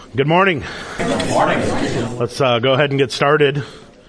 Good morning. Good morning. Let's go ahead and get started.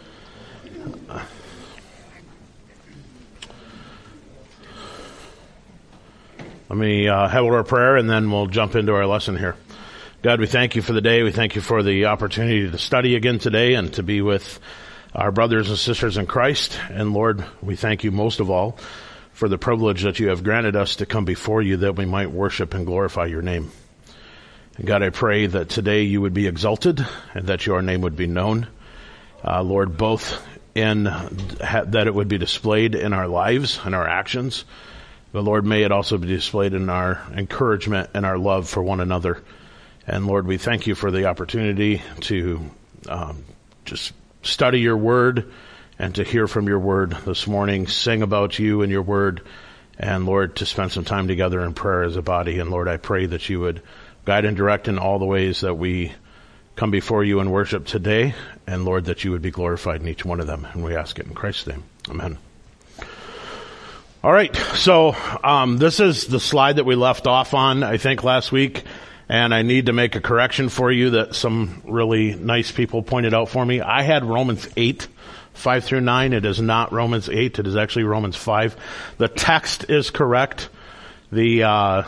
Let me have a word of prayer, and then we'll jump into our lesson here. God, we thank you for the day. We thank you for the opportunity to study again today and to be with our brothers and sisters in Christ. And Lord, we thank you most of all for the privilege that you have granted us to come before you that we might worship and glorify your name. And God, I pray that today you would be exalted and that your name would be known. Lord, both in that it would be displayed in our lives and our actions, but Lord, may it also be displayed in our encouragement and our love for one another. And Lord, we thank you for the opportunity to just study your word and to hear from your word this morning, sing about you and your word, and Lord, to spend some time together in prayer as a body. And Lord, I pray that you would guide and direct in all the ways that we come before you and worship today, and Lord, that you would be glorified in each one of them. And we ask it in Christ's name. Amen. All right, so this is the slide that we left off on, I think, last week. And I need to make a correction for you that some really nice people pointed out for me. I had Romans 8, 5 through 9. It is not Romans 8. It is actually Romans 5. The text is correct. The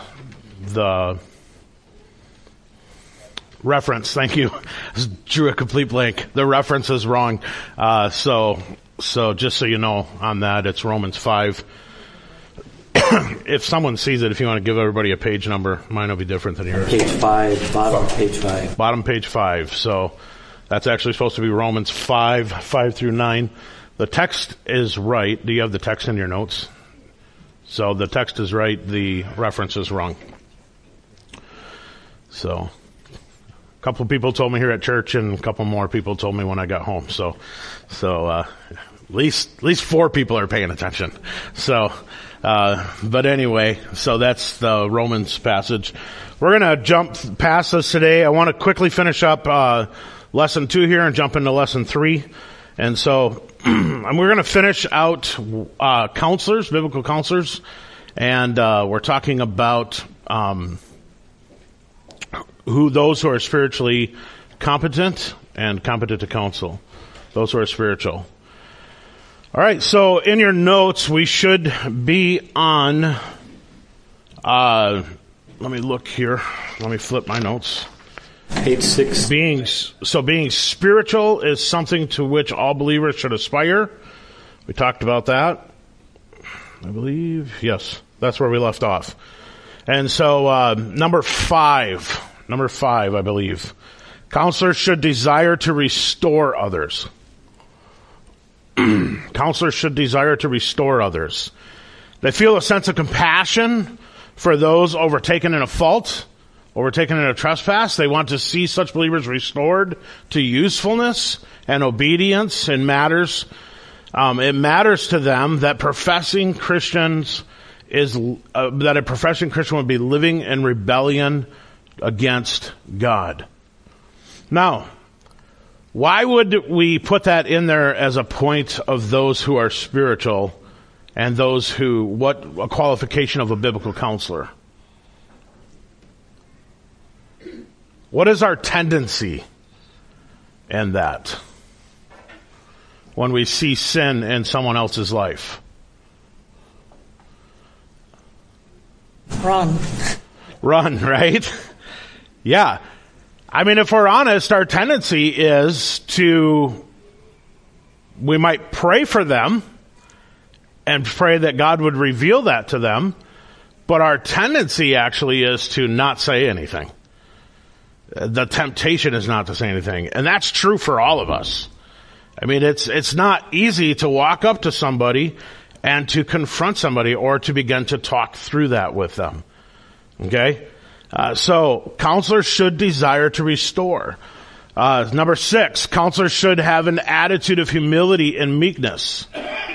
reference, thank you, drew a complete blank. The reference is wrong. So just so you know on that, it's Romans 5. If someone sees it, if you want to give everybody a page number, mine will be different than yours. Page 5, bottom page 5. Bottom page 5. So that's actually supposed to be Romans 5, 5 through 9. The text is right. Do you have the text in your notes? So the text is right. The reference is wrong. So a couple of people told me here at church, and a couple more people told me when I got home. So at least 4 people are paying attention. But anyway, so that's the Romans passage. We're going to jump past this today. I want to quickly finish up lesson 2 here and jump into lesson 3. And so we're going to finish out counselors, biblical counselors, and we're talking about those who are spiritually competent and competent to counsel, those who are spiritual. All right, so in your notes, we should be on, let me look here. Let me flip my notes. Page 6. Being spiritual is something to which all believers should aspire. We talked about that, I believe. Yes, that's where we left off. And so number 5, I believe. Counselors should desire to restore others. Counselors should desire to restore others. They feel a sense of compassion for those overtaken in a fault, overtaken in a trespass. They want to see such believers restored to usefulness and obedience in matters. It matters to them that a professing Christian would be living in rebellion against God. Now, why would we put that in there as a point of those who are spiritual and those who, what a qualification of a biblical counselor? What is our tendency in that when we see sin in someone else's life? Run, right? Yeah. I mean, if we're honest, our tendency is we might pray for them and pray that God would reveal that to them, but our tendency actually is to not say anything. The temptation is not to say anything, and that's true for all of us. I mean, it's not easy to walk up to somebody and to confront somebody or to begin to talk through that with them. Okay? So counselors should desire to restore. Number 6, counselors should have an attitude of humility and meekness.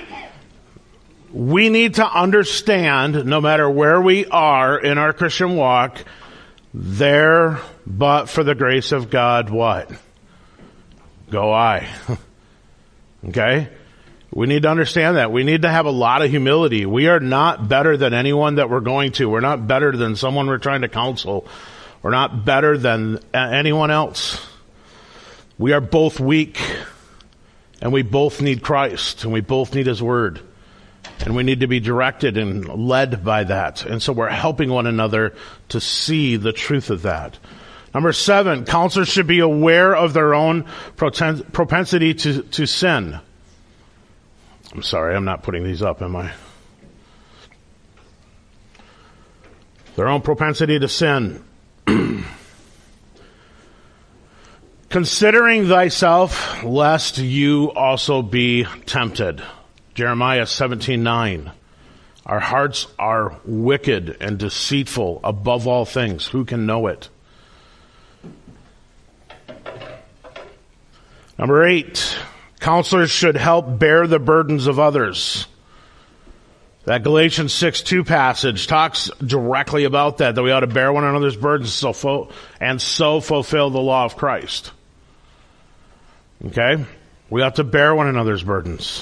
We need to understand, no matter where we are in our Christian walk, there but for the grace of God, what? Go I. Okay? We need to understand that. We need to have a lot of humility. We are not better than anyone that we're going to. We're not better than someone we're trying to counsel We're not better than anyone else. We are both weak, and we both need Christ, and we both need His Word. And we need to be directed and led by that. And so we're helping one another to see the truth of that. Number 7, counselors should be aware of their own propensity to sin. I'm sorry, I'm not putting these up, am I? Their own propensity to sin. Considering thyself, lest you also be tempted. Jeremiah 17:9. Our hearts are wicked and deceitful above all things. Who can know it? Number 8, counselors should help bear the burdens of others. That Galatians 6:2 passage talks directly about that we ought to bear one another's burdens so fulfill the law of Christ. Okay? We ought to bear one another's burdens.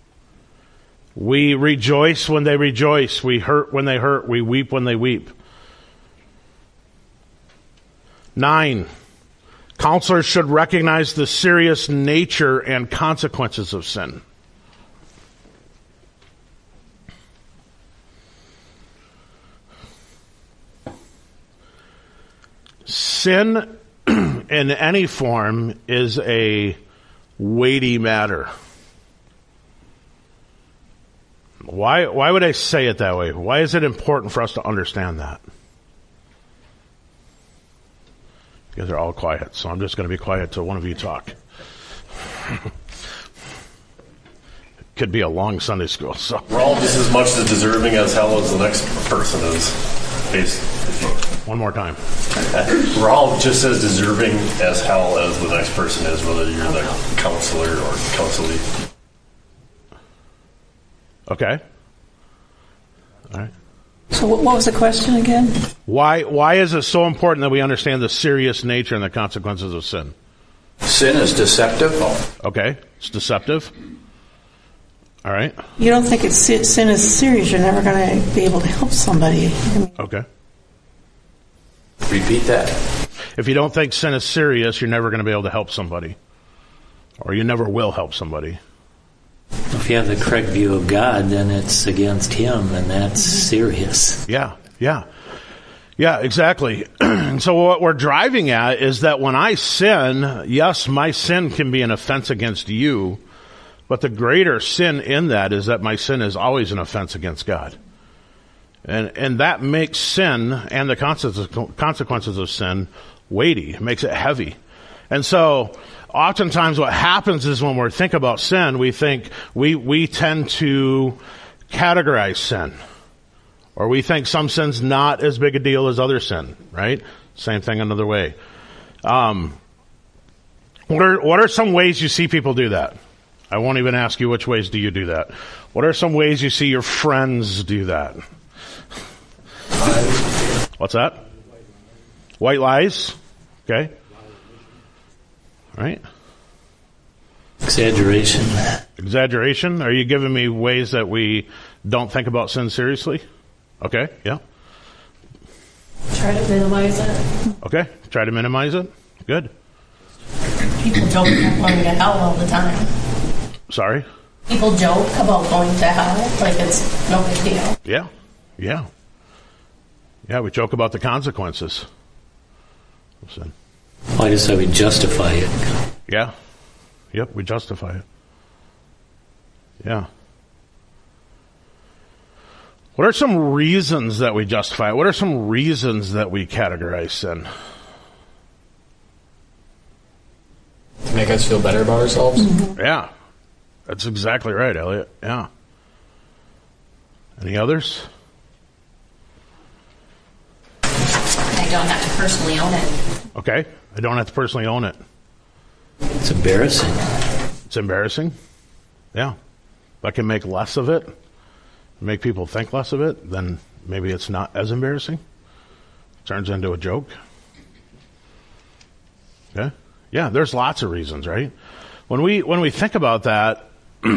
We rejoice when they rejoice. We hurt when they hurt. We weep when they weep. 9, counselors should recognize the serious nature and consequences of sin. Sin in any form is a weighty matter. Why would I say it that way? Why is it important for us to understand that? You guys are all quiet, so I'm just going to be quiet till one of you talk. Could be a long Sunday school. So we're all just as much as deserving as hell as the next person is. One more time. We're all just as deserving as hell as the next person is, whether you're the counselor or counselee. Okay. All right. So what was the question again? Why is it so important that we understand the serious nature and the consequences of sin? Sin is deceptive. Okay. It's deceptive. All right. You don't think sin is serious, you're never going to be able to help somebody. Okay. Repeat that. If you don't think sin is serious, you're never going to be able to help somebody. Or you never will help somebody. If you have the correct view of God, then it's against Him, and that's serious. Yeah, exactly. And so what we're driving at is that when I sin, yes, my sin can be an offense against you, but the greater sin in that is that my sin is always an offense against God. And that makes sin and the consequences of sin weighty. It makes it heavy. And so oftentimes what happens is when we think about sin, we think we tend to categorize sin. Or we think some sin's not as big a deal as other sin, right? Same thing another way. What are some ways you see people do that? I won't even ask you which ways do you do that. What are some ways you see your friends do that? What's that? White lies? Okay. All right. Exaggeration? Are you giving me ways that we don't think about sin seriously? Okay, yeah. Try to minimize it. Okay, try to minimize it. Good. People joke about going to hell all the time. Sorry? People joke about going to hell like it's no big deal. Yeah, we joke about the consequences. Listen. Why does we justify it? Yeah. Yep, we justify it. Yeah. What are some reasons that we justify it? What are some reasons that we categorize sin? To make us feel better about ourselves? Mm-hmm. Yeah. That's exactly right, Elliot. Yeah. Any others? I don't have to personally own it. Okay. I don't have to personally own it. It's embarrassing. It's embarrassing? Yeah. If I can make less of it, make people think less of it, then maybe it's not as embarrassing. It turns into a joke. Okay? Yeah, there's lots of reasons, right? When we think about that,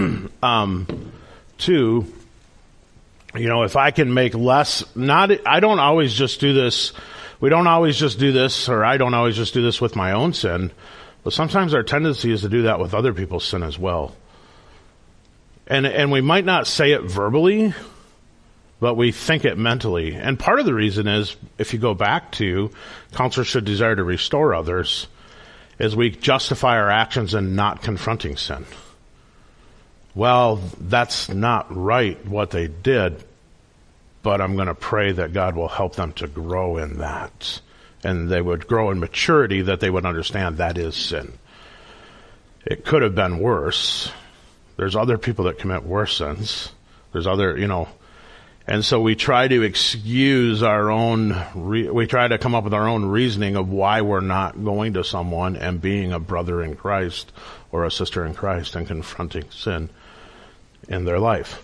too, if I can make less, I don't always just do this we don't always just do this, or I don't always just do this with my own sin, but sometimes our tendency is to do that with other people's sin as well. And we might not say it verbally, but we think it mentally. And part of the reason is, if you go back to counselors should desire to restore others, is we justify our actions in not confronting sin. Well, that's not right what they did, but I'm going to pray that God will help them to grow in that. And they would grow in maturity, that they would understand that is sin. It could have been worse. There's other people that commit worse sins. There's other, and so we try to excuse our own, we try to come up with our own reasoning of why we're not going to someone and being a brother in Christ or a sister in Christ and confronting sin in their life.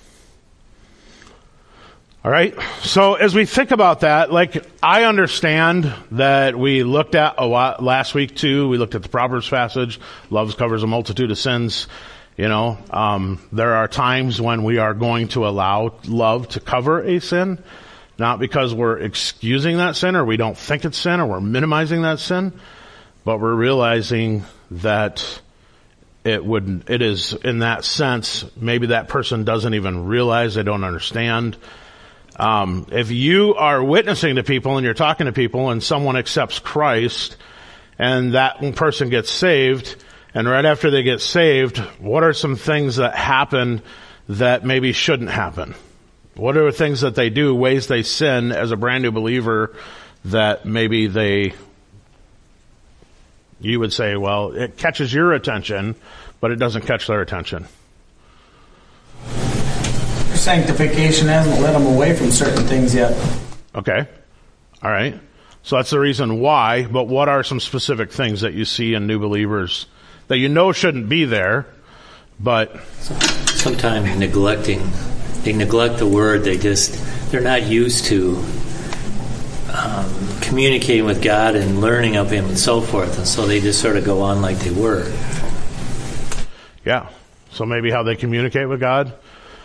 All right. So as we think about that, I understand that we looked at a lot last week too. We looked at the Proverbs passage. Love covers a multitude of sins. There are times when we are going to allow love to cover a sin, not because we're excusing that sin or we don't think it's sin or we're minimizing that sin, but we're realizing that it is in that sense, maybe that person doesn't even realize, they don't understand. If you are witnessing to people and you're talking to people and someone accepts Christ and that person gets saved, and right after they get saved, what are some things that happen that maybe shouldn't happen? What are the things that they do, ways they sin as a brand new believer that maybe you would say, well, it catches your attention, but it doesn't catch their attention? Sanctification hasn't led them away from certain things yet. Okay. All right. So that's the reason why, but what are some specific things that you see in new believers that shouldn't be there, but sometimes they neglect the word. They're not used to communicating with God and learning of Him and so forth, and so they just sort of go on like they were. Yeah. So maybe how they communicate with God.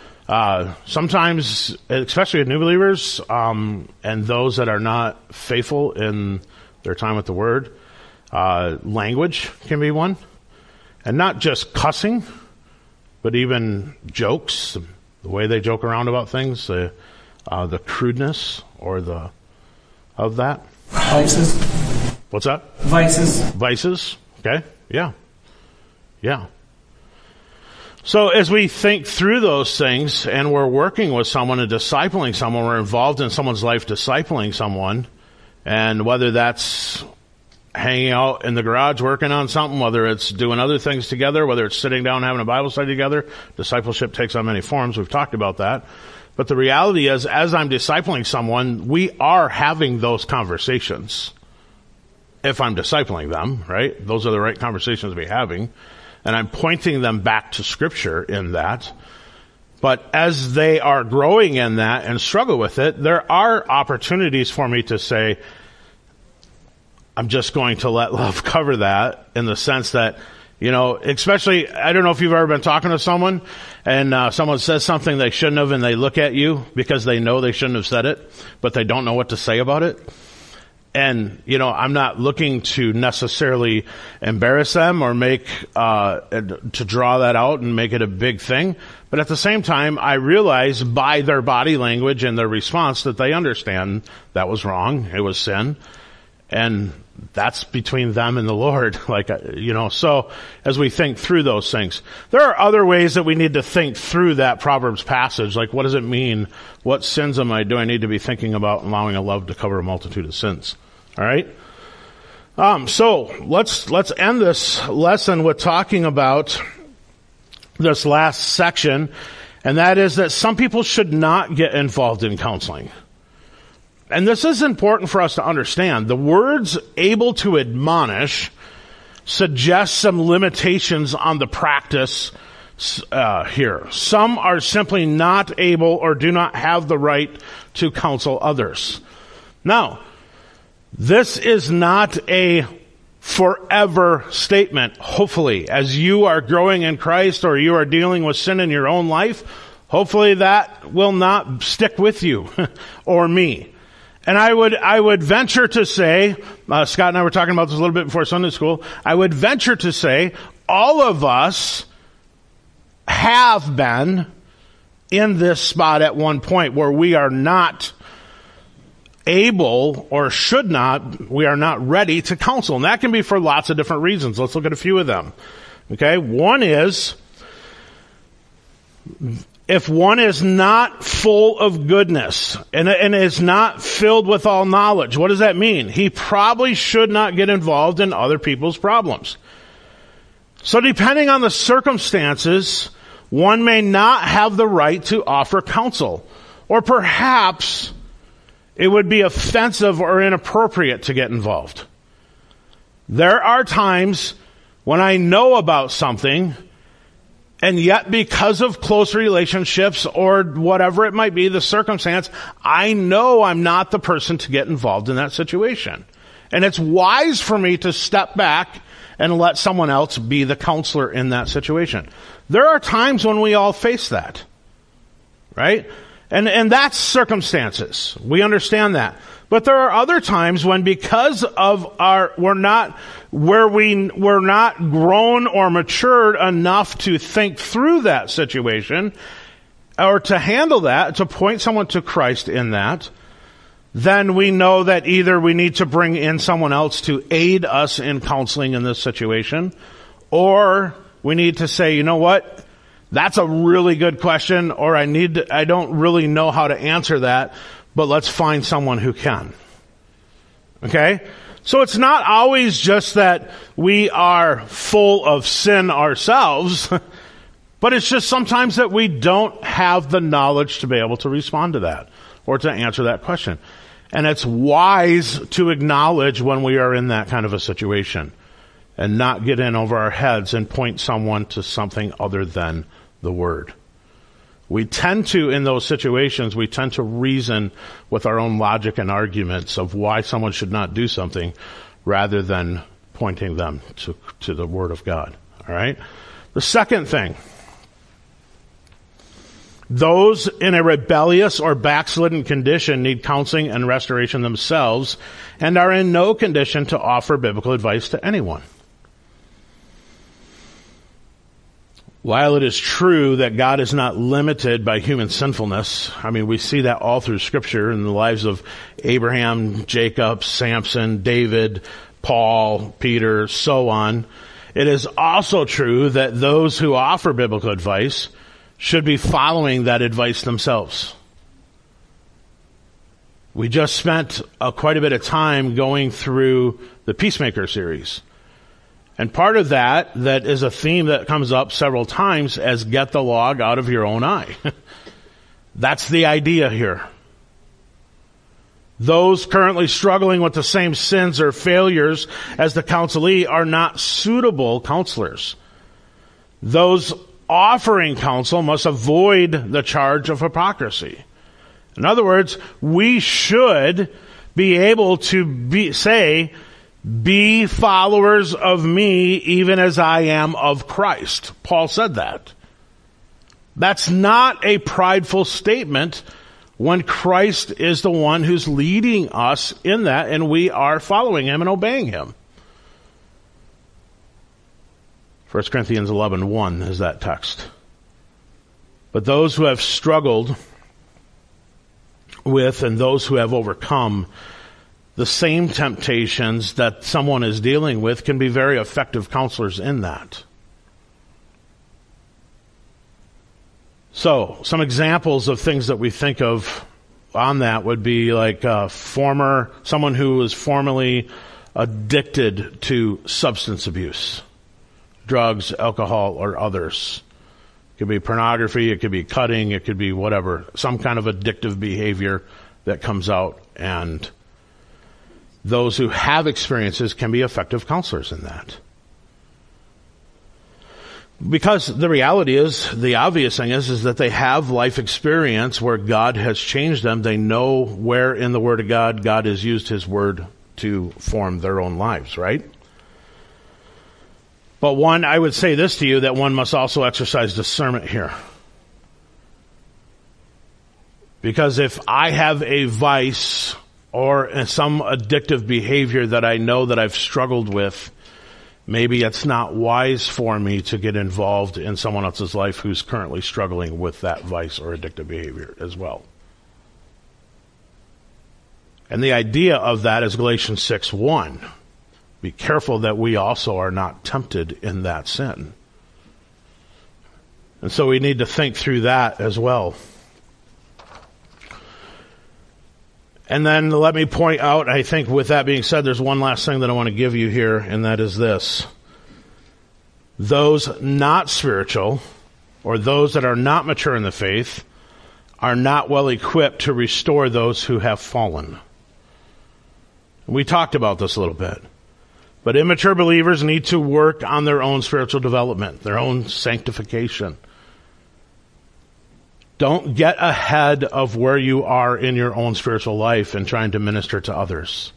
Sometimes, especially with new believers, and those that are not faithful in their time with the Word, language can be one. And not just cussing, but even jokes, the way they joke around about things, the crudeness of that. Vices. What's that? Vices. Okay. Yeah. Yeah. So as we think through those things and we're working with someone and discipling someone, we're involved in someone's life discipling someone, and whether that's hanging out in the garage working on something, whether it's doing other things together, whether it's sitting down having a Bible study together, discipleship takes on many forms. We've talked about that. But the reality is, as I'm discipling someone, we are having those conversations. If I'm discipling them, right? Those are the right conversations to be having. And I'm pointing them back to Scripture in that. But as they are growing in that and struggle with it, there are opportunities for me to say, I'm just going to let love cover that, in the sense that, especially, I don't know if you've ever been talking to someone and someone says something they shouldn't have, and they look at you because they know they shouldn't have said it, but they don't know what to say about it. And, I'm not looking to necessarily embarrass them or to draw that out and make it a big thing. But at the same time, I realize by their body language and their response that they understand that was wrong. It was sin. And that's between them and the Lord. So as we think through those things, there are other ways that we need to think through that Proverbs passage. Like, what does it mean? What sins do I need to be thinking about, allowing a love to cover a multitude of sins? All right. So let's end this lesson with talking about this last section. And that is that some people should not get involved in counseling. And this is important for us to understand. The words able to admonish suggest some limitations on the practice here. Some are simply not able or do not have the right to counsel others. Now, this is not a forever statement, hopefully. As you are growing in Christ or you are dealing with sin in your own life, hopefully that will not stick with you or me. And I would venture to say, Scott and I were talking about this a little bit before Sunday school, I would venture to say all of us have been in this spot at one point where we are not able or we are not ready to counsel. And that can be for lots of different reasons. Let's look at a few of them. Okay, one is, if one is not full of goodness and is not filled with all knowledge, what does that mean? He probably should not get involved in other people's problems. So depending on the circumstances, one may not have the right to offer counsel. Or perhaps it would be offensive or inappropriate to get involved. There are times when I know about something, and yet because of close relationships or whatever it might be, the circumstance, I know I'm not the person to get involved in that situation. And it's wise for me to step back and let someone else be the counselor in that situation. There are times when we all face that, right? And that's circumstances. We understand that. But there are other times when because of we're not grown or matured enough to think through that situation or to handle that, to point someone to Christ in that, then we know that either we need to bring in someone else to aid us in counseling in this situation, or we need to say, you know what? That's a really good question, or I don't really know how to answer that, but let's find someone who can. Okay? So it's not always just that we are full of sin ourselves, but it's just sometimes that we don't have the knowledge to be able to respond to that or to answer that question. And it's wise to acknowledge when we are in that kind of a situation and not get in over our heads and point someone to something other than the Word. We tend to, in those situations, we tend to reason with our own logic and arguments of why someone should not do something rather than pointing them to the Word of God. All right? The second thing, those in a rebellious or backslidden condition need counseling and restoration themselves and are in no condition to offer biblical advice to anyone. While it is true that God is not limited by human sinfulness, I mean, we see that all through Scripture in the lives of Abraham, Jacob, Samson, David, Paul, Peter, so on. It is also true that those who offer biblical advice should be following that advice themselves. We just spent quite a bit of time going through the Peacemaker series. And part of that is a theme that comes up several times as get the log out of your own eye. That's the idea here. Those currently struggling with the same sins or failures as the counselee are not suitable counselors. Those offering counsel must avoid the charge of hypocrisy. In other words, we should be able to be followers of me even as I am of Christ. Paul said that. That's not a prideful statement when Christ is the one who's leading us in that and we are following him and obeying him. 1 Corinthians 11:1 is that text. But those who have struggled with and those who have overcome the same temptations that someone is dealing with can be very effective counselors in that. So, some examples of things that we think of on that would be like someone who was formerly addicted to substance abuse, drugs, alcohol, or others. It could be pornography, it could be cutting, it could be whatever, some kind of addictive behavior that comes out, and those who have experiences can be effective counselors in that. Because the reality is, the obvious thing is that they have life experience where God has changed them. They know where in the Word of God has used His Word to form their own lives, right? But I would say this to you, that one must also exercise discernment here. Because if I have a vice or some addictive behavior that I know that I've struggled with, maybe it's not wise for me to get involved in someone else's life who's currently struggling with that vice or addictive behavior as well. And the idea of that is Galatians 6:1. Be careful that we also are not tempted in that sin. And so we need to think through that as well. And then let me point out, I think with that being said, there's one last thing that I want to give you here, and that is this. Those not spiritual, or those that are not mature in the faith, are not well equipped to restore those who have fallen. We talked about this a little bit. But immature believers need to work on their own spiritual development, their own sanctification. Don't get ahead of where you are in your own spiritual life and trying to minister to others.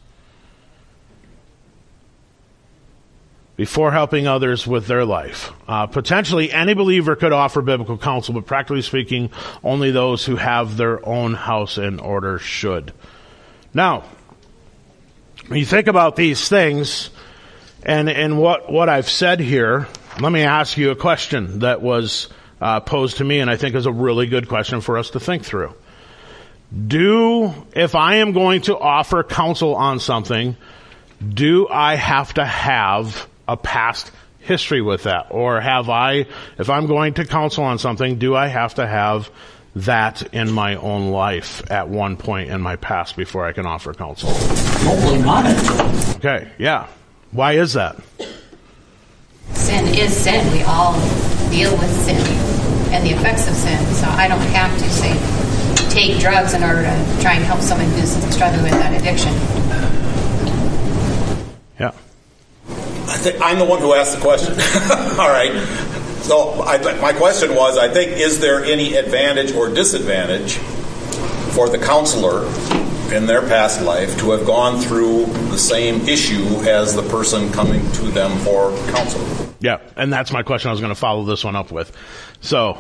Before helping others with their life. Potentially, any believer could offer biblical counsel, but practically speaking, only those who have their own house in order should. Now, when you think about these things, and what I've said here, let me ask you a question that was posed to me, and I think is a really good question for us to think through. If I am going to offer counsel on something, do I have to have a past history with that? Or if I'm going to counsel on something, do I have to have that in my own life at one point in my past before I can offer counsel? Hopefully not. Okay, yeah. Why is that? Sin is sin. We all deal with sin and the effects of sin. So I don't have to say take drugs in order to try and help someone who's struggling with that addiction. Yeah. I think I'm the one who asked the question. All right. So my question was, I think, is there any advantage or disadvantage for the counselor in their past life to have gone through the same issue as the person coming to them for counsel? Yeah, and that's my question I was going to follow this one up with. So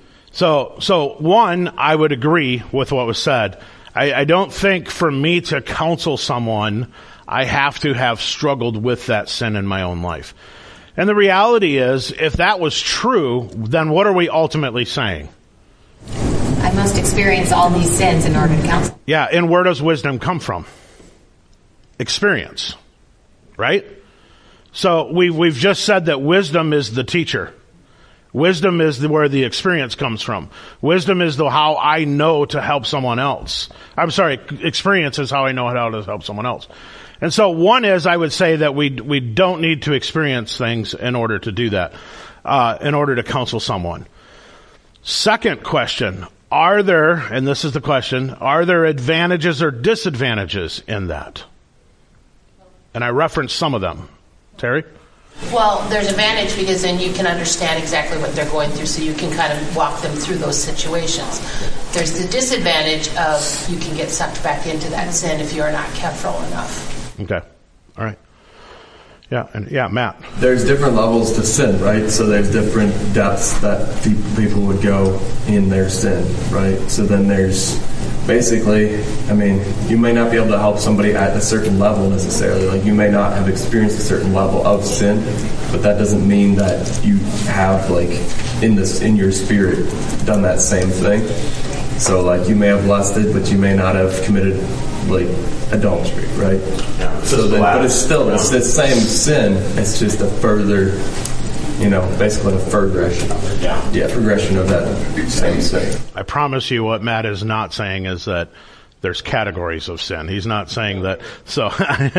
one, I would agree with what was said. I don't think for me to counsel someone, I have to have struggled with that sin in my own life. And the reality is, if that was true, then what are we ultimately saying? I must experience all these sins in order to counsel. Yeah, and where does wisdom come from? Experience, right? So we've just said that wisdom is the teacher. Wisdom is where the experience comes from. Wisdom is how I know to help someone else. Experience is how I know how to help someone else. And so one is, I would say that we don't need to experience things in order to do that, in order to counsel someone. Second question, and this is the question, are there advantages or disadvantages in that? And I referenced some of them. Terry? Well, there's advantage because then you can understand exactly what they're going through, so you can kind of walk them through those situations. There's the disadvantage of you can get sucked back into that sin if you're not careful enough. Okay. All right. Yeah, Matt. There's different levels to sin, right? So there's different depths that people would go in their sin, right? So then there's basically, you may not be able to help somebody at a certain level necessarily. Like, you may not have experienced a certain level of sin, but that doesn't mean that you have, in your spirit, done that same thing. So, you may have lusted, but you may not have committed, adultery, right? Yeah, but it's still, it's the same sin. It's just a further, basically a progression of that same sin. I promise you what Matt is not saying is that there's categories of sin. He's not saying that. So,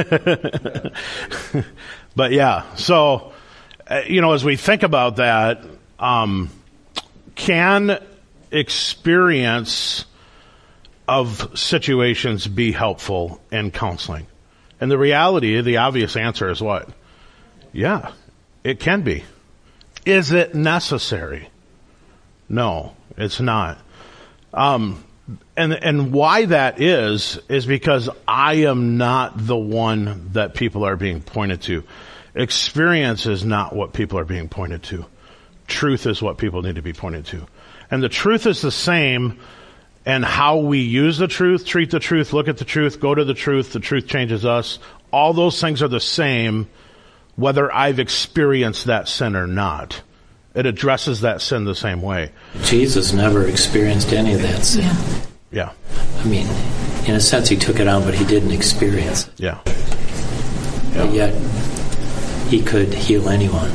but yeah. So, as we think about that, can experience of situations be helpful in counseling? And the reality, the obvious answer is what? Yeah, it can be. Is it necessary? No, it's not. And why that is because I am not the one that people are being pointed to. Experience is not what people are being pointed to. Truth is what people need to be pointed to. And the truth is the same and how we use the truth, treat the truth, look at the truth, go to the truth changes us. All those things are the same whether I've experienced that sin or not. It addresses that sin the same way. Jesus never experienced any of that sin. Yeah. I mean, in a sense, he took it on, but he didn't experience it. Yeah. But yet, he could heal anyone.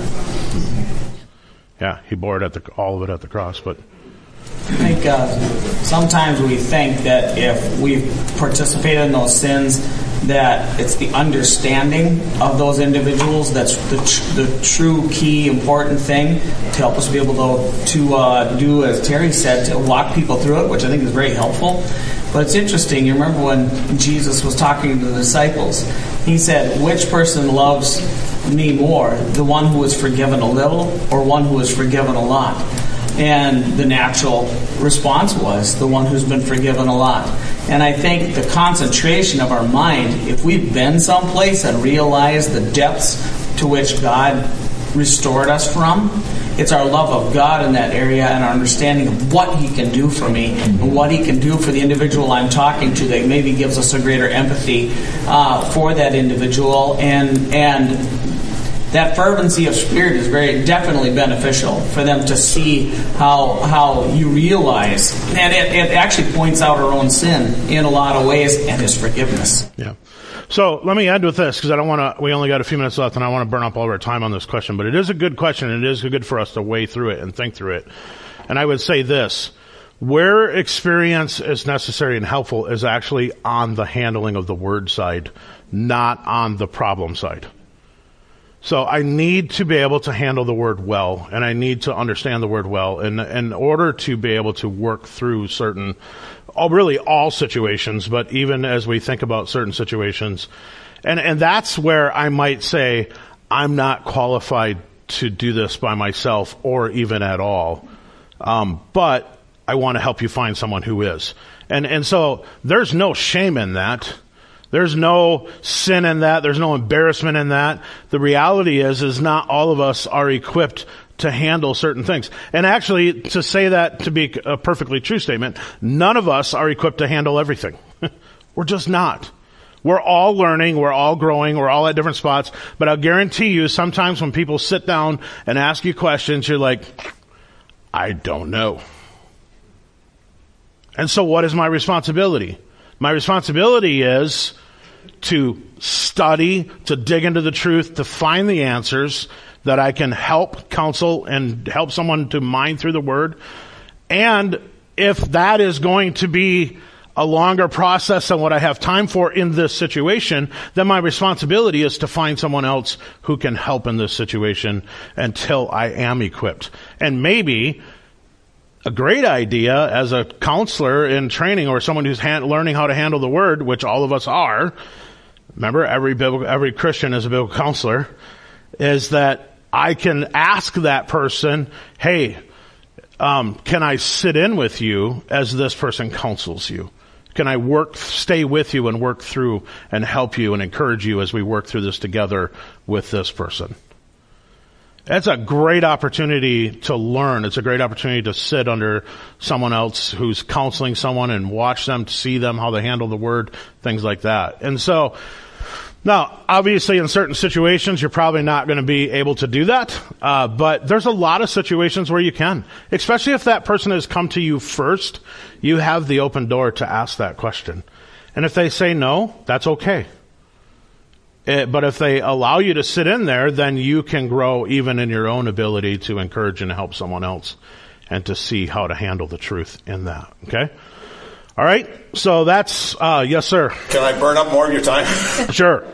Yeah, he bore it all of it at the cross, but... I think sometimes we think that if we've participated in those sins, that it's the understanding of those individuals that's the true key important thing to help us be able to do, as Terry said, to walk people through it, which I think is very helpful. But it's interesting, you remember when Jesus was talking to the disciples, he said, which person loves me more, the one who is forgiven a little or one who is forgiven a lot? And the natural response was the one who's been forgiven a lot. And I think the concentration of our mind, if we've been someplace and realized the depths to which God restored us from, it's our love of God in that area and our understanding of what He can do for me and what He can do for the individual I'm talking to that maybe gives us a greater empathy for that individual. And that fervency of spirit is very definitely beneficial for them to see how you realize, and it actually points out our own sin in a lot of ways and His forgiveness. Yeah. So let me end with this, because we only got a few minutes left and I want to burn up all of our time on this question, but it is a good question and it is good for us to weigh through it and think through it. And I would say this, where experience is necessary and helpful is actually on the handling of the word side, not on the problem side. So I need to be able to handle the word well, and I need to understand the word well in order to be able to work through really all situations, but even as we think about certain situations. And that's where I might say, I'm not qualified to do this by myself or even at all. But I want to help you find someone who is. And so there's no shame in that. There's no sin in that. There's no embarrassment in that. The reality is not all of us are equipped to handle certain things. And actually, to say that to be a perfectly true statement, none of us are equipped to handle everything. We're just not. We're all learning. We're all growing. We're all at different spots. But I'll guarantee you, sometimes when people sit down and ask you questions, you're like, I don't know. And so what is my responsibility? My responsibility is to study, to dig into the truth, to find the answers that I can help counsel and help someone to mine through the word. And if that is going to be a longer process than what I have time for in this situation, then my responsibility is to find someone else who can help in this situation until I am equipped. And maybe a great idea as a counselor in training or someone who's learning how to handle the word, which all of us are, remember every Christian is a biblical counselor, is that I can ask that person, hey, can I sit in with you as this person counsels you? Can I stay with you and work through and help you and encourage you as we work through this together with this person? That's a great opportunity to learn. It's a great opportunity to sit under someone else who's counseling someone and watch them, see them, how they handle the word, things like that. And so, now, obviously in certain situations, you're probably not going to be able to do that, but there's a lot of situations where you can. Especially if that person has come to you first, you have the open door to ask that question. And if they say no, that's okay. But if they allow you to sit in there, then you can grow even in your own ability to encourage and help someone else and to see how to handle the truth in that. Okay? All right? So that's, yes, sir. Can I burn up more of your time? Sure.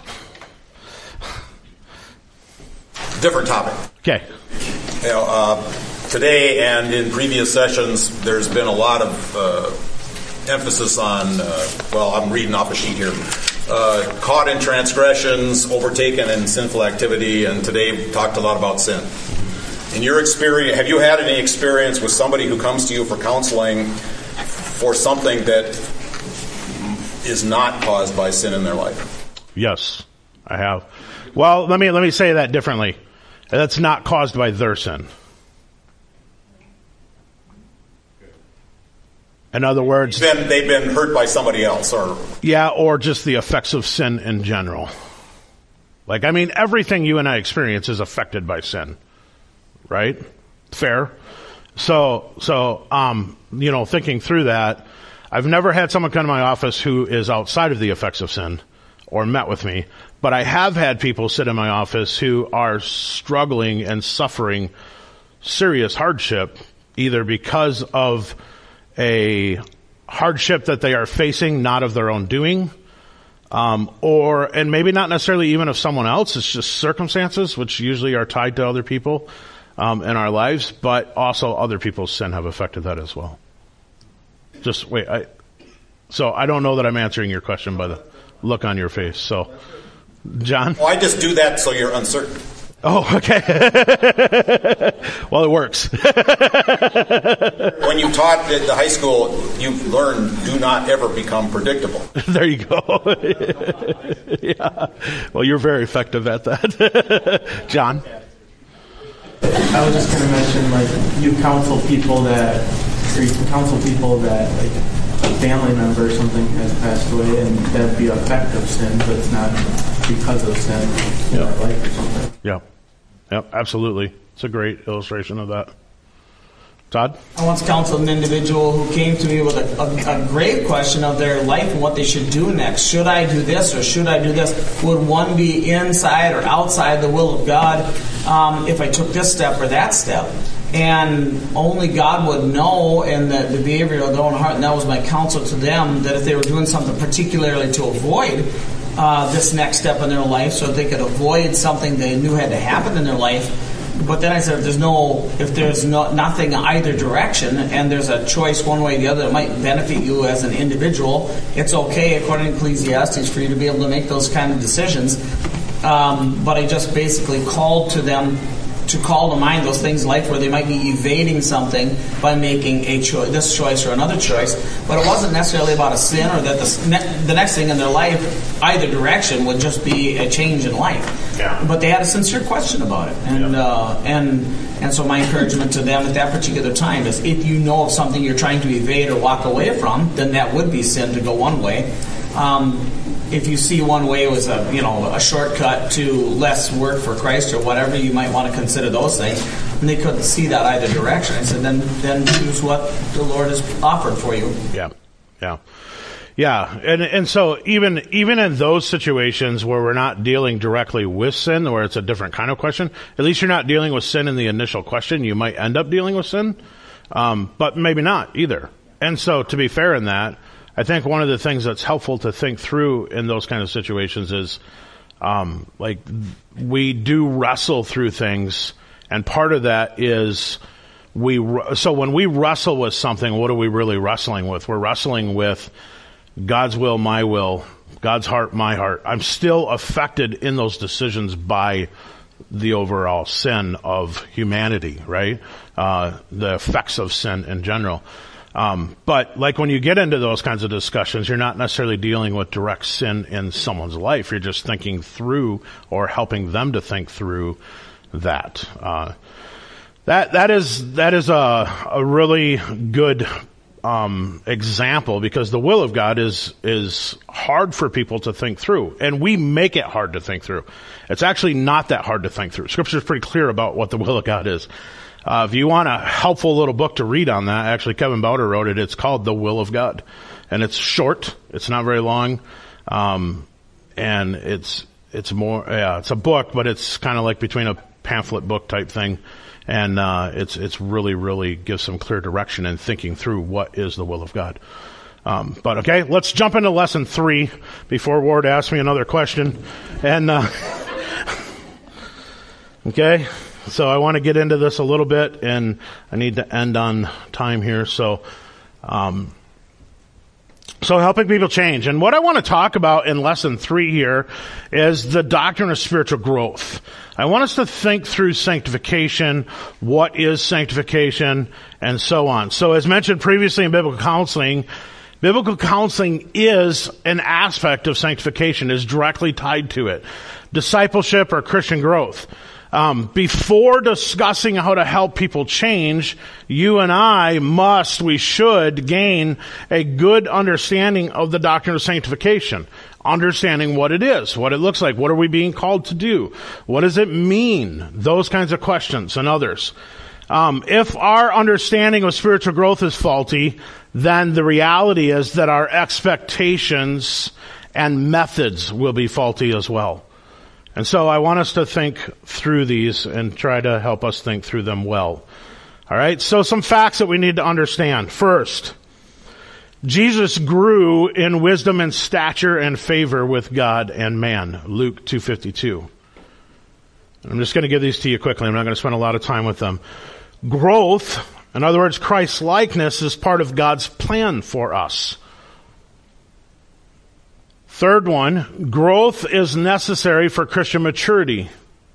Different topic. Okay. You know, today and in previous sessions, there's been a lot of emphasis on, I'm reading off a sheet here. Caught in transgressions, overtaken in sinful activity, and today we talked a lot about sin. In your experience, have you had any experience with somebody who comes to you for counseling for something that is not caused by sin in their life? Yes, I have. Well, let me say that differently. That's not caused by their sin. In other words, they've been hurt by somebody else, or just the effects of sin in general. Like, I mean, everything you and I experience is affected by sin, right? Fair. So, thinking through that, I've never had someone come to my office who is outside of the effects of sin or met with me, but I have had people sit in my office who are struggling and suffering serious hardship, either because of a hardship that they are facing, not of their own doing, and maybe not necessarily even of someone else. It's just circumstances, which usually are tied to other people in our lives, but also other people's sin have affected that as well. Just wait. So I don't know that I'm answering your question by the look on your face. So, John? I just do that so you're uncertain. Oh, okay. Well, it works. When you taught at the high school, you learned do not ever become predictable. There you go. Yeah. Well, you're very effective at that. John? I was just going to mention, like, you counsel people that like a family member or something has passed away, and that'd be an effect of sin, but it's not because of sin in their life or something. Yeah. Yep, absolutely. It's a great illustration of that. Todd? I once counseled an individual who came to me with a grave question of their life and what they should do next. Should I do this or should I do this? Would one be inside or outside the will of God if I took this step or that step? And only God would know, and the behavior of their own heart, and that was my counsel to them, that if they were doing something particularly to avoid this next step in their life, so that they could avoid something they knew had to happen in their life. But then I said, if there's nothing either direction, and there's a choice one way or the other that might benefit you as an individual, it's okay, according to Ecclesiastes, for you to be able to make those kind of decisions. But I just basically called to them to call to mind those things in life where they might be evading something by making this choice or another choice. But it wasn't necessarily about a sin, or that the next thing in their life, either direction, would just be a change in life. Yeah. But they had a sincere question about it. And so my encouragement to them at that particular time is, if you know of something you're trying to evade or walk away from, then that would be sin to go one way. If you see one way was a shortcut to less work for Christ or whatever, you might want to consider those things. And they couldn't see that either direction. I said, then choose what the Lord has offered for you. Yeah. And so even in those situations where we're not dealing directly with sin, where it's a different kind of question, at least you're not dealing with sin in the initial question. You might end up dealing with sin, but maybe not either. And so, to be fair in that, I think one of the things that's helpful to think through in those kind of situations is, we do wrestle through things, and part of that is so when we wrestle with something, what are we really wrestling with? We're wrestling with God's will, my will, God's heart, my heart. I'm still affected in those decisions by the overall sin of humanity, right? The effects of sin in general. But like when you get into those kinds of discussions, you're not necessarily dealing with direct sin in someone's life. You're just thinking through or helping them to think through that. That is a really good example, because the will of God is hard for people to think through, and we make it hard to think through. It's actually not that hard to think through. Scripture is pretty clear about what the will of God is. If you want a helpful little book to read on that, actually Kevin Bowder wrote it. It's called The Will of God. And it's short. It's not very long. And it's a book, but it's kind of like between a pamphlet book type thing. And it's really, really gives some clear direction in thinking through what is the will of God. But okay, let's jump into lesson 3 before Ward asks me another question. And okay. So I want to get into this a little bit, and I need to end on time here. So helping people change. And what I want to talk about in lesson 3 here is the doctrine of spiritual growth. I want us to think through sanctification, what is sanctification, and so on. So as mentioned previously in biblical counseling is an aspect of sanctification, is directly tied to it. Discipleship or Christian growth. Before discussing how to help people change, you and I we should gain a good understanding of the doctrine of sanctification. Understanding what it is, what it looks like, what are we being called to do? What does it mean? Those kinds of questions and others. If our understanding of spiritual growth is faulty, then the reality is that our expectations and methods will be faulty as well. And so I want us to think through these and try to help us think through them well. All right, so some facts that we need to understand. First, Jesus grew in wisdom and stature and favor with God and man. Luke 2:52. I'm just going to give these to you quickly. I'm not going to spend a lot of time with them. Growth, in other words, Christ's likeness, is part of God's plan for us. Third one, growth is necessary for Christian maturity.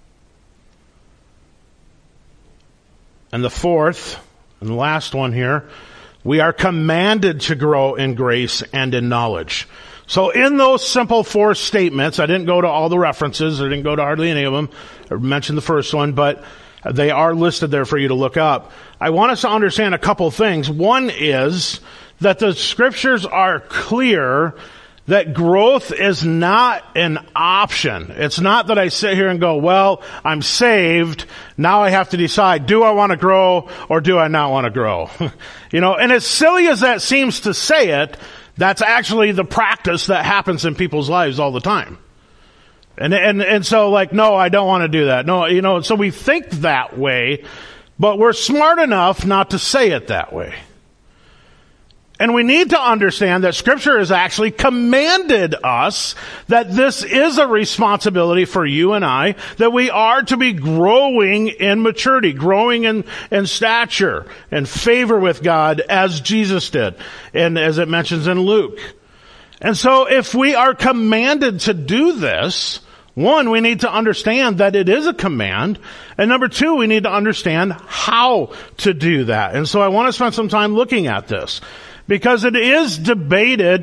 And the fourth, and the last one here, we are commanded to grow in grace and in knowledge. So in those simple four statements, I didn't go to all the references, I didn't go to hardly any of them, I mentioned the first one, but they are listed there for you to look up. I want us to understand a couple things. One is that the scriptures are clear that growth is not an option. It's not that I sit here and go, well, I'm saved, now I have to decide, do I want to grow or do I not want to grow? And as silly as that seems to say it, that's actually the practice that happens in people's lives all the time. And so no, I don't want to do that. No, so we think that way, but we're smart enough not to say it that way. And we need to understand that Scripture has actually commanded us that this is a responsibility for you and I, that we are to be growing in maturity, growing in stature and favor with God as Jesus did, and as it mentions in Luke. And so if we are commanded to do this, one, we need to understand that it is a command. And number two, we need to understand how to do that. And so I want to spend some time looking at this. Because it is debated,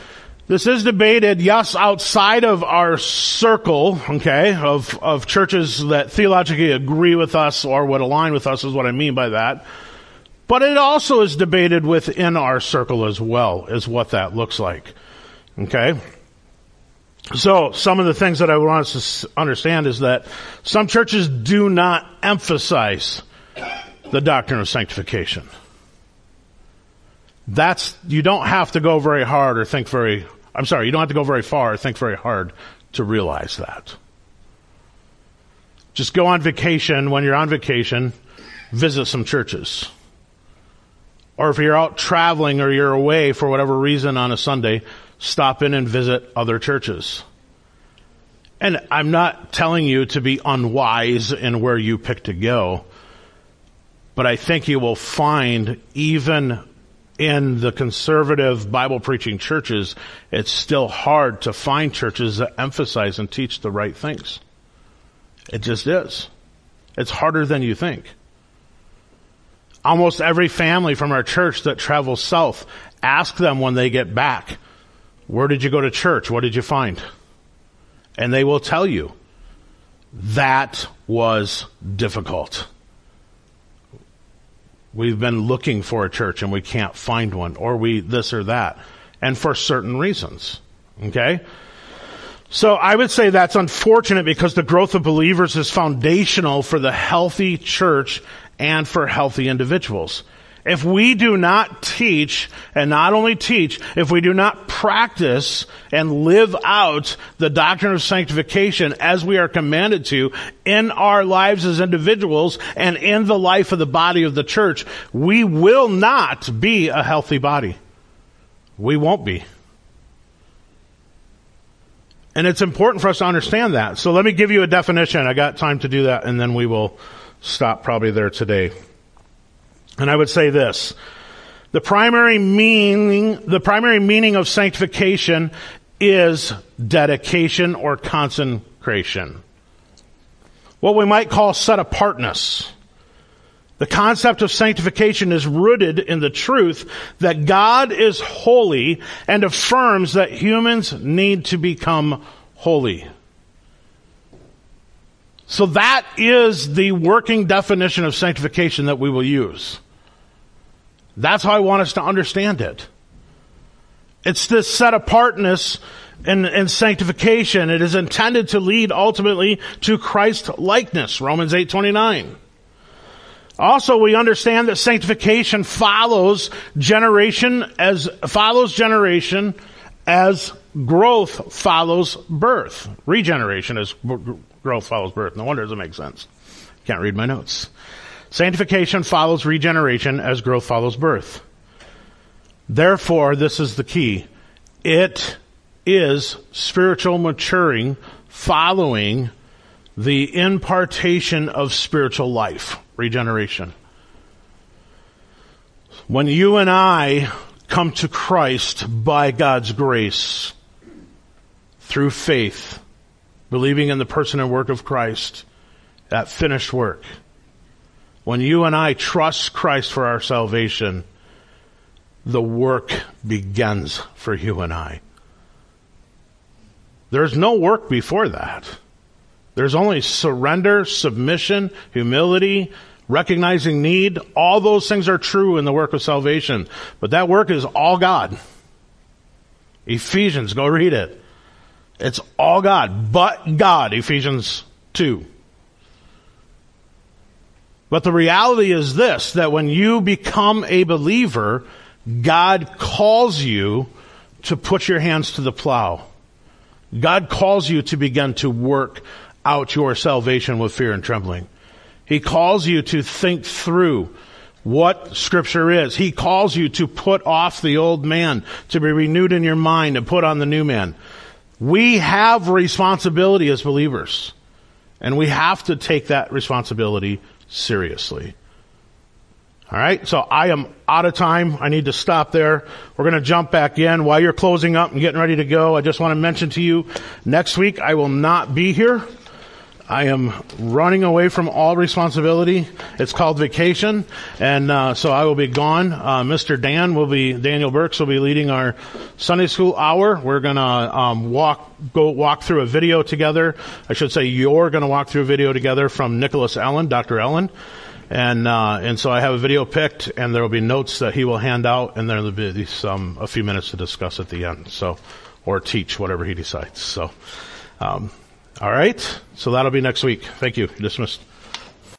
yes, outside of our circle, okay, of churches that theologically agree with us or would align with us is what I mean by that. But it also is debated within our circle as well, is what that looks like. Okay? So, some of the things that I want us to understand is that some churches do not emphasize the doctrine of sanctification. You don't have to go very hard or you don't have to go very far or think very hard to realize that. Just go on vacation. When you're on vacation, visit some churches. Or if you're out traveling or you're away for whatever reason on a Sunday, stop in and visit other churches. And I'm not telling you to be unwise in where you pick to go, but I think you will find even in the conservative Bible-preaching churches, it's still hard to find churches that emphasize and teach the right things. It just is. It's harder than you think. Almost every family from our church that travels south, ask them when they get back, where did you go to church? What did you find? And they will tell you, that was difficult. We've been looking for a church and we can't find one, or this or that, and for certain reasons. Okay? So I would say that's unfortunate because the growth of believers is foundational for the healthy church and for healthy individuals. If we do not teach, and not only teach, if we do not practice and live out the doctrine of sanctification as we are commanded to in our lives as individuals and in the life of the body of the church, we will not be a healthy body. We won't be. And it's important for us to understand that. So let me give you a definition. I got time to do that, and then we will stop probably there today. And I would say this, the primary meaning of sanctification is dedication or consecration. What we might call set apartness. The concept of sanctification is rooted in the truth that God is holy and affirms that humans need to become holy. So that is the working definition of sanctification that we will use. That's how I want us to understand it. It's this set apartness in sanctification. It is intended to lead ultimately to Christ likeness, Romans 8:29. Also, we understand that sanctification follows generation as growth follows birth. Regeneration as growth follows birth. No wonder it doesn't make sense. Can't read my notes. Sanctification follows regeneration as growth follows birth. Therefore, this is the key. It is spiritual maturing following the impartation of spiritual life, regeneration. When you and I come to Christ by God's grace, through faith, believing in the person and work of Christ, that finished work, when you and I trust Christ for our salvation, the work begins for you and I. There's no work before that. There's only surrender, submission, humility, recognizing need. All those things are true in the work of salvation. But that work is all God. Ephesians, go read it. It's all God. But God, Ephesians 2. But the reality is this, that when you become a believer, God calls you to put your hands to the plow. God calls you to begin to work out your salvation with fear and trembling. He calls you to think through what Scripture is. He calls you to put off the old man, to be renewed in your mind and put on the new man. We have responsibility as believers, and we have to take that responsibility seriously. All right, so I am out of time. I need to stop there. We're going to jump back in. While you're closing up and getting ready to go, I just want to mention to you, next week I will not be here. I am running away from all responsibility. It's called vacation, and so I will be gone. Mr. Daniel Burks will be leading our Sunday school hour. We're going to walk through a video together. I should say you're going to walk through a video together from Nicholas Allen, Dr. Allen. And so I have a video picked, and there will be notes that he will hand out, and there will be a few minutes to discuss at the end. So, or teach, whatever he decides. So, all right. So that'll be next week. Thank you. Dismissed.